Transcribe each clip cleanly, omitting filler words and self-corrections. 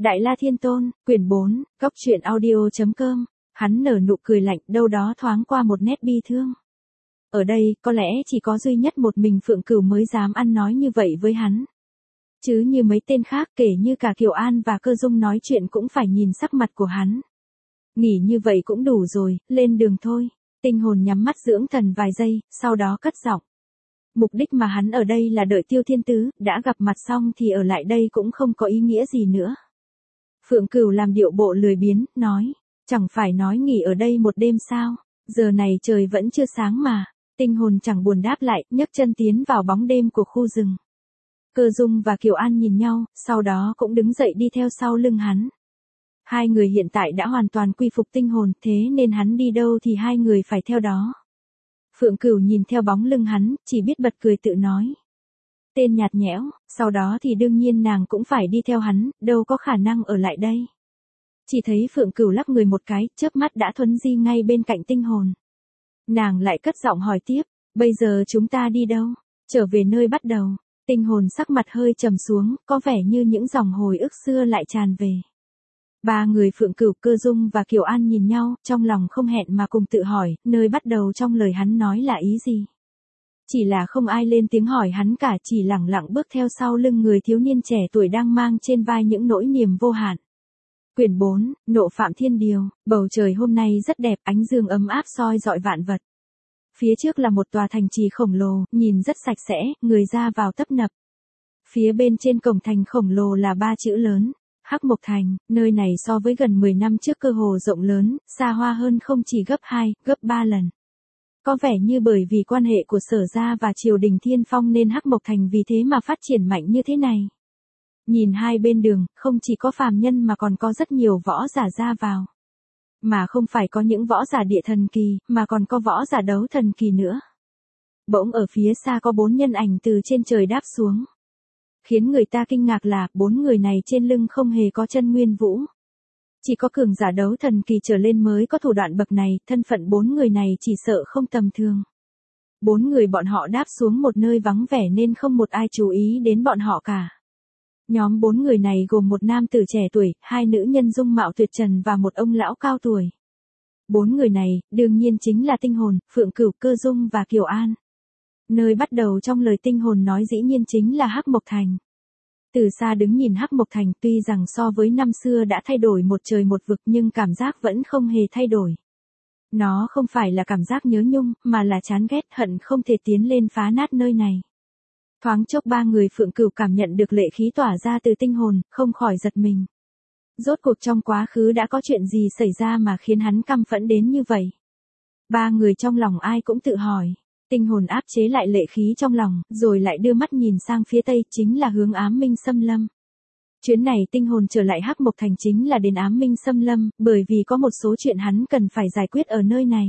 Đại La Thiên Tôn, quyển 4, góc truyện audio.com, hắn nở nụ cười lạnh, đâu đó thoáng qua một nét bi thương. Ở đây, có lẽ chỉ có duy nhất một mình Phượng Cửu mới dám ăn nói như vậy với hắn. Chứ như mấy tên khác, kể như cả Kiều An và Cơ Dung nói chuyện cũng phải nhìn sắc mặt của hắn. Nghỉ như vậy cũng đủ rồi, lên đường thôi. Tinh hồn nhắm mắt dưỡng thần vài giây, sau đó cất giọng. Mục đích mà hắn ở đây là đợi Tiêu Thiên Tứ, đã gặp mặt xong thì ở lại đây cũng không có ý nghĩa gì nữa. Phượng Cửu làm điệu bộ lười biếng, nói, chẳng phải nói nghỉ ở đây một đêm sao, giờ này trời vẫn chưa sáng mà. Tinh hồn chẳng buồn đáp lại, nhấc chân tiến vào bóng đêm của khu rừng. Cơ Dung và Kiều An nhìn nhau, sau đó cũng đứng dậy đi theo sau lưng hắn. Hai người hiện tại đã hoàn toàn quy phục tinh hồn, thế nên hắn đi đâu thì hai người phải theo đó. Phượng Cửu nhìn theo bóng lưng hắn, chỉ biết bật cười tự nói. Tên nhạt nhẽo, sau đó thì đương nhiên nàng cũng phải đi theo hắn, đâu có khả năng ở lại đây. Chỉ thấy Phượng Cửu lắc người một cái, chớp mắt đã thuấn di ngay bên cạnh tinh hồn. Nàng lại cất giọng hỏi tiếp, bây giờ chúng ta đi đâu? Trở về nơi bắt đầu. Tinh hồn sắc mặt hơi trầm xuống, có vẻ như những dòng hồi ức xưa lại tràn về. Ba người Phượng Cửu, Cơ Dung và Kiều An nhìn nhau, trong lòng không hẹn mà cùng tự hỏi, nơi bắt đầu trong lời hắn nói là ý gì? Chỉ là không ai lên tiếng hỏi hắn cả, chỉ lẳng lặng bước theo sau lưng người thiếu niên trẻ tuổi đang mang trên vai những nỗi niềm vô hạn. Quyển 4, Nộ Phạm Thiên Điều, bầu trời hôm nay rất đẹp, ánh dương ấm áp soi rọi vạn vật. Phía trước là một tòa thành trì khổng lồ, nhìn rất sạch sẽ, người ra vào tấp nập. Phía bên trên cổng thành khổng lồ là 3 chữ lớn, Hắc Mộc Thành, nơi này so với gần 10 năm trước cơ hồ rộng lớn, xa hoa hơn không chỉ gấp 2, gấp 3 lần. Có vẻ như bởi vì quan hệ của Sở gia và triều đình Thiên Phong nên Hắc Mộc Thành vì thế mà phát triển mạnh như thế này. Nhìn hai bên đường, không chỉ có phàm nhân mà còn có rất nhiều võ giả ra vào. Mà không phải có những võ giả địa thần kỳ, mà còn có võ giả đấu thần kỳ nữa. Bỗng ở phía xa có 4 nhân ảnh từ trên trời đáp xuống. Khiến người ta kinh ngạc là, 4 người này trên lưng không hề có chân nguyên vũ. Chỉ có cường giả đấu thần kỳ trở lên mới có thủ đoạn bậc này, thân phận 4 người này chỉ sợ không tầm thường. 4 người bọn họ đáp xuống một nơi vắng vẻ nên không một ai chú ý đến bọn họ cả. Nhóm 4 người này gồm một nam tử trẻ tuổi, 2 nữ nhân dung mạo tuyệt trần và một ông lão cao tuổi. 4 người này, đương nhiên chính là Tinh Hồn, Phượng Cửu, Cơ Dung và Kiều An. Nơi bắt đầu trong lời Tinh Hồn nói dĩ nhiên chính là Hắc Mộc Thành. Từ xa đứng nhìn Hắc Mộc Thành tuy rằng so với năm xưa đã thay đổi một trời một vực nhưng cảm giác vẫn không hề thay đổi. Nó không phải là cảm giác nhớ nhung, mà là chán ghét hận không thể tiến lên phá nát nơi này. Thoáng chốc ba người Phượng Cửu cảm nhận được lệ khí tỏa ra từ Tinh Hồn, không khỏi giật mình. Rốt cuộc trong quá khứ đã có chuyện gì xảy ra mà khiến hắn căm phẫn đến như vậy? Ba người trong lòng ai cũng tự hỏi. Tinh Hồn áp chế lại lệ khí trong lòng, rồi lại đưa mắt nhìn sang phía tây, chính là hướng Ám Minh Xâm Lâm. Chuyến này Tinh Hồn trở lại Hắc Mộc Thành chính là đến Ám Minh Xâm Lâm, bởi vì có một số chuyện hắn cần phải giải quyết ở nơi này.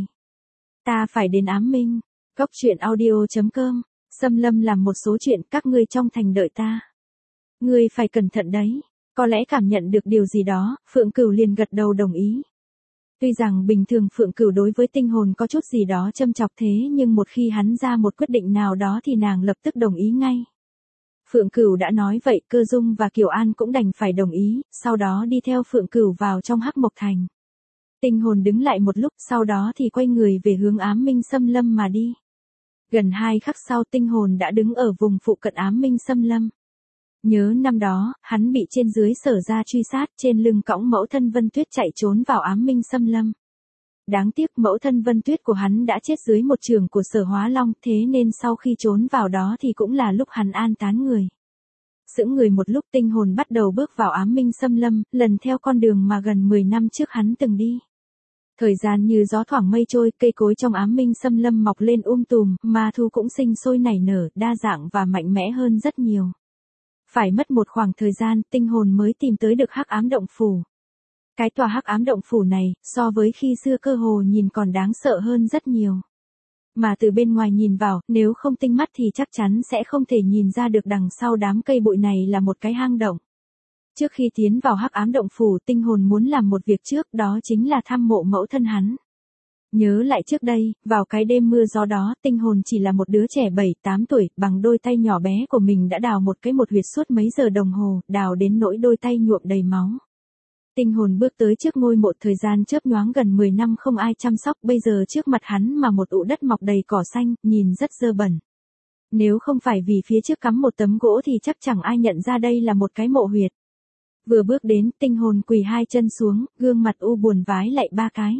Ta phải đến Ám Minh. Góc truyện audio.com. Xâm Lâm làm một số chuyện, các ngươi trong thành đợi ta. Ngươi phải cẩn thận đấy. Có lẽ cảm nhận được điều gì đó, Phượng Cửu liền gật đầu đồng ý. Tuy rằng bình thường Phượng Cửu đối với Tinh Hồn có chút gì đó châm chọc thế nhưng một khi hắn ra một quyết định nào đó thì nàng lập tức đồng ý ngay. Phượng Cửu đã nói vậy, Cơ Dung và Kiều An cũng đành phải đồng ý, sau đó đi theo Phượng Cửu vào trong Hắc Mộc Thành. Tinh Hồn đứng lại một lúc, sau đó thì quay người về hướng Ám Minh Xâm Lâm mà đi. Gần 2 khắc sau Tinh Hồn đã đứng ở vùng phụ cận Ám Minh Xâm Lâm. Nhớ năm đó, hắn bị trên dưới Sở gia truy sát, trên lưng cõng mẫu thân Vân Tuyết chạy trốn vào Ám Minh Xâm Lâm. Đáng tiếc mẫu thân Vân Tuyết của hắn đã chết dưới một trường của Sở Hóa Long, thế nên sau khi trốn vào đó thì cũng là lúc hắn an táng người. Sững người một lúc Tinh Hồn bắt đầu bước vào Ám Minh Xâm Lâm, lần theo con đường mà gần 10 năm trước hắn từng đi. Thời gian như gió thoảng mây trôi, cây cối trong Ám Minh Xâm Lâm mọc lên tùm, ma thú cũng sinh sôi nảy nở, đa dạng và mạnh mẽ hơn rất nhiều. Phải mất một khoảng thời gian, Tinh Hồn mới tìm tới được Hắc Ám Động Phủ. Cái tòa Hắc Ám Động Phủ này, so với khi xưa cơ hồ nhìn còn đáng sợ hơn rất nhiều. Mà từ bên ngoài nhìn vào, nếu không tinh mắt thì chắc chắn sẽ không thể nhìn ra được đằng sau đám cây bụi này là một cái hang động. Trước khi tiến vào Hắc Ám Động Phủ, Tinh Hồn muốn làm một việc trước, đó chính là thăm mộ mẫu thân hắn. Nhớ lại trước đây, vào cái đêm mưa gió đó, tinh hồn chỉ là một đứa trẻ 7-8 tuổi, bằng đôi tay nhỏ bé của mình đã đào một huyệt suốt mấy giờ đồng hồ, đào đến nỗi đôi tay nhuộm đầy máu. Tinh hồn bước tới trước ngôi mộ, thời gian chớp nhoáng gần 10 năm không ai chăm sóc, bây giờ trước mặt hắn mà một ụ đất mọc đầy cỏ xanh, nhìn rất dơ bẩn. Nếu không phải vì phía trước cắm một tấm gỗ thì chắc chẳng ai nhận ra đây là một cái mộ huyệt. Vừa bước đến, tinh hồn quỳ hai chân xuống, gương mặt u buồn vái lạy 3 cái.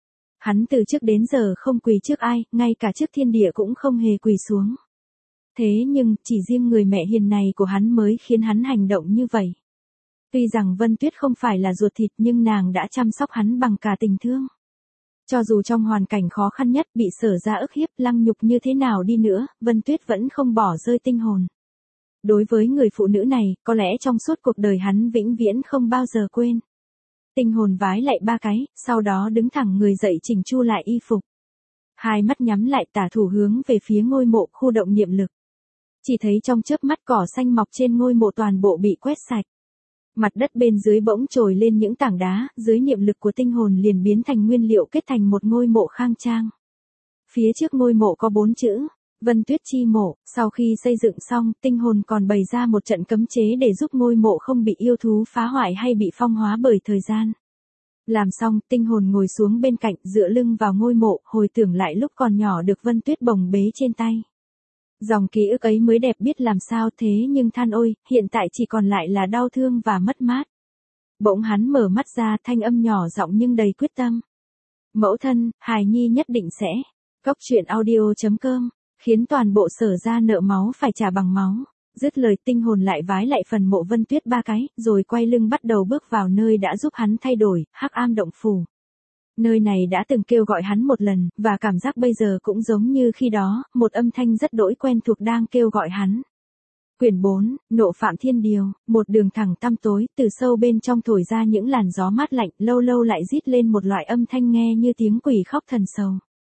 Hắn từ trước đến giờ không quỳ trước ai, ngay cả trước thiên địa cũng không hề quỳ xuống. Thế nhưng, chỉ riêng người mẹ hiền này của hắn mới khiến hắn hành động như vậy. Tuy rằng Vân Tuyết không phải là ruột thịt nhưng nàng đã chăm sóc hắn bằng cả tình thương. Cho dù trong hoàn cảnh khó khăn nhất, bị Sở gia ức hiếp, lăng nhục như thế nào đi nữa, Vân Tuyết vẫn không bỏ rơi tinh hồn. Đối với người phụ nữ này, có lẽ trong suốt cuộc đời hắn vĩnh viễn không bao giờ quên. Tinh hồn vái lạy 3 cái, sau đó đứng thẳng người dậy chỉnh chu lại y phục. Hai mắt nhắm lại, tả thủ hướng về phía ngôi mộ, khu động niệm lực. Chỉ thấy trong chớp mắt cỏ xanh mọc trên ngôi mộ toàn bộ bị quét sạch. Mặt đất bên dưới bỗng trồi lên những tảng đá, dưới niệm lực của tinh hồn liền biến thành nguyên liệu kết thành một ngôi mộ khang trang. Phía trước ngôi mộ có 4 chữ, Vân Tuyết chi mộ. Sau khi xây dựng xong, tinh hồn còn bày ra một trận cấm chế để giúp ngôi mộ không bị yêu thú phá hoại hay bị phong hóa bởi thời gian. Làm xong, tinh hồn ngồi xuống bên cạnh, dựa lưng vào ngôi mộ, hồi tưởng lại lúc còn nhỏ được Vân Tuyết bồng bế trên tay. Dòng ký ức ấy mới đẹp biết làm sao, thế nhưng than ôi, hiện tại chỉ còn lại là đau thương và mất mát. Bỗng hắn mở mắt ra, thanh âm nhỏ giọng nhưng đầy quyết tâm. Mẫu thân, hài nhi nhất định sẽ. Cốc truyện audio.com, khiến toàn bộ Sở gia nợ máu phải trả bằng máu. Dứt lời, tinh hồn lại vái lại phần mộ Vân Tuyết 3 cái, rồi quay lưng bắt đầu bước vào nơi đã giúp hắn thay đổi, Hắc Am Động Phủ. Nơi này đã từng kêu gọi hắn một lần, và cảm giác bây giờ cũng giống như khi đó, một âm thanh rất đỗi quen thuộc đang kêu gọi hắn. Quyển 4, Nộ Phạm Thiên Điều, một đường thẳng tăm tối, từ sâu bên trong thổi ra những làn gió mát lạnh, lâu lâu lại rít lên một loại âm thanh nghe như tiếng quỷ khóc thần sầu.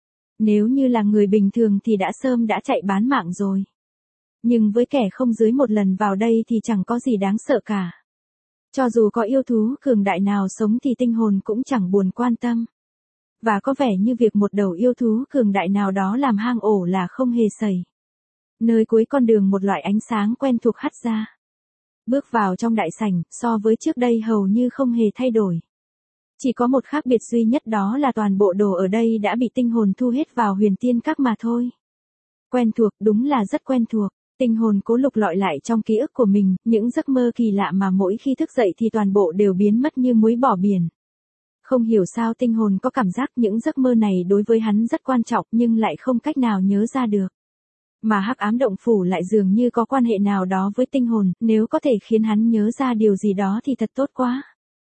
Nếu như là người bình thường thì đã chạy bán mạng rồi. Nhưng với kẻ không dưới một lần vào đây thì chẳng có gì đáng sợ cả. Cho dù có yêu thú cường đại nào sống thì tinh hồn cũng chẳng buồn quan tâm. Và có vẻ như việc một đầu yêu thú cường đại nào đó làm hang ổ là không hề xảy. Nơi cuối con đường một loại ánh sáng quen thuộc hắt ra. Bước vào trong đại sảnh, so với trước đây hầu như không hề thay đổi. Chỉ có một khác biệt duy nhất, đó là toàn bộ đồ ở đây đã bị tinh hồn thu hết vào Huyền Tiên Các mà thôi. Quen thuộc, đúng là rất quen thuộc. Tinh hồn cố lục lọi lại trong ký ức của mình, những giấc mơ kỳ lạ mà mỗi khi thức dậy thì toàn bộ đều biến mất như muối bỏ biển. Không hiểu sao tinh hồn có cảm giác những giấc mơ này đối với hắn rất quan trọng nhưng lại không cách nào nhớ ra được. Mà Hắc Ám Động Phủ lại dường như có quan hệ nào đó với tinh hồn, nếu có thể khiến hắn nhớ ra điều gì đó thì thật tốt quá.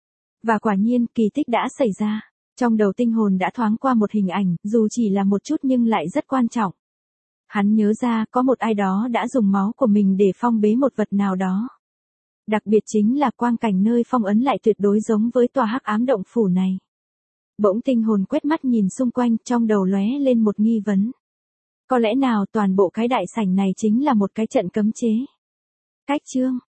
Và quả nhiên, kỳ tích đã xảy ra. Trong đầu tinh hồn đã thoáng qua một hình ảnh, dù chỉ là một chút nhưng lại rất quan trọng. Hắn nhớ ra có một ai đó đã dùng máu của mình để phong bế một vật nào đó. Đặc biệt chính là quang cảnh nơi phong ấn lại tuyệt đối giống với tòa Hắc Ám Động Phủ này. Bỗng tinh hồn quét mắt nhìn xung quanh, trong đầu lóe lên một nghi vấn. Có lẽ nào toàn bộ cái đại sảnh này chính là một cái trận cấm chế? Cách chương